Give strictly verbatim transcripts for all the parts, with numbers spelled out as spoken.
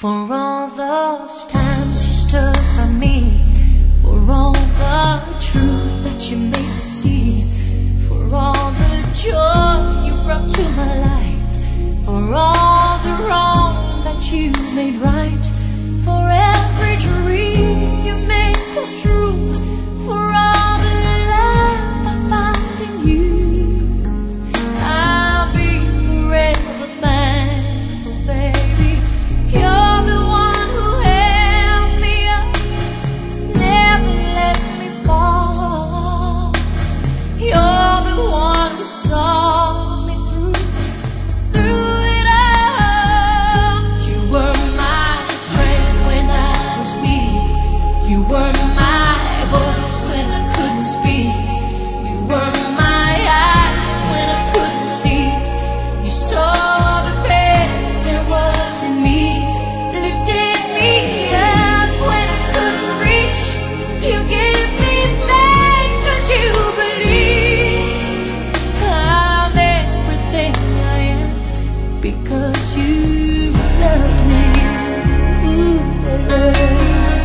For all those times you stood by me, for all the truth that you made me see, for all the joy you brought to my life, for all the wrong that you made right, for every dream you made come true, for all the love I found in you, I'll be forever thankful, baby. You're the one who held me up, never let me fall. You're the one who saw me through, through it all. You were my strength when I was weak. You were my voice when I couldn't speak. You were my eyes when I couldn't see. You saw the best there was in me, lifted me up when I couldn't reach. You gave me faith 'cause you believe I'm everything I am because you love me. Ooh, yeah.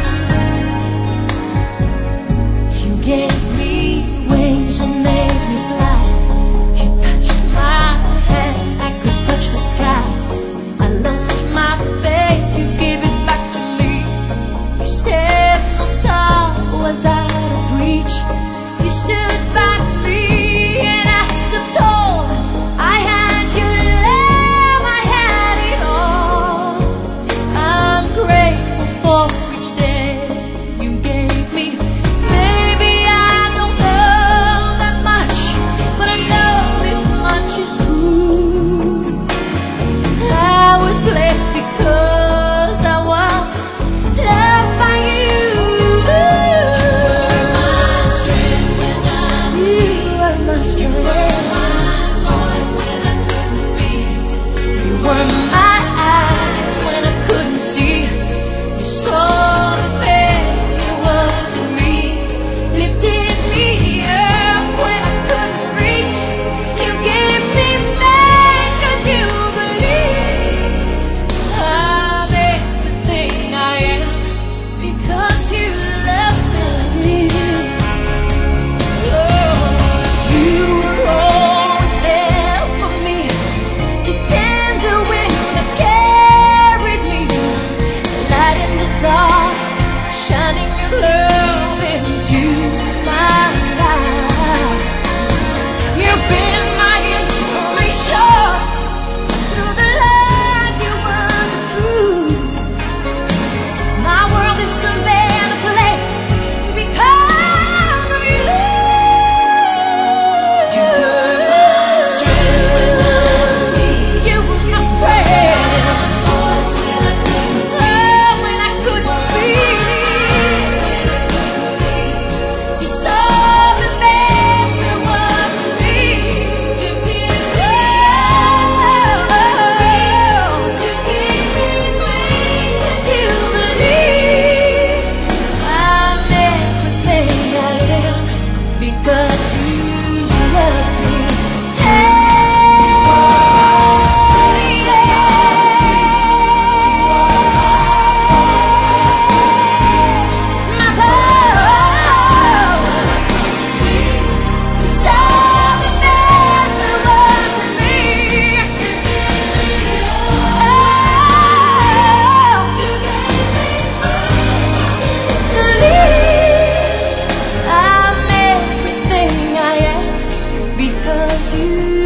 You gave me wings and made me fly. You touched my hand, I could touch the sky. I lost my faith, you gave it back to me. You said no star was out of reach. You stood by me and I stood tall. I had your love, I had it all. I'm grateful for each day you gave me. Maybe I don't know that much, but I know this much is true. I was blessed because I was loved by you. You were my strength when I was weak. You were my strength. You were my voice when I couldn't speak. You were my eyes when I couldn't see. You saw the best there was in me, lifted me up when I couldn't reach. You gave me faith 'cause you believed I'm everything I am because you love me. Oh, you were always there for me, the tender wind that carried me, the light in the dark, shining your love into my life. You've been my inspiration through the lies you weren't true. My world is a better place because of you. You were my strength when I was weak. You were my strength. Voice when I couldn't speak. When I couldn't speak. You saw the best there was in me. You gave me love. You gave me faith 'cause you believed I'm everything I am because you love me. I'm everything I am because you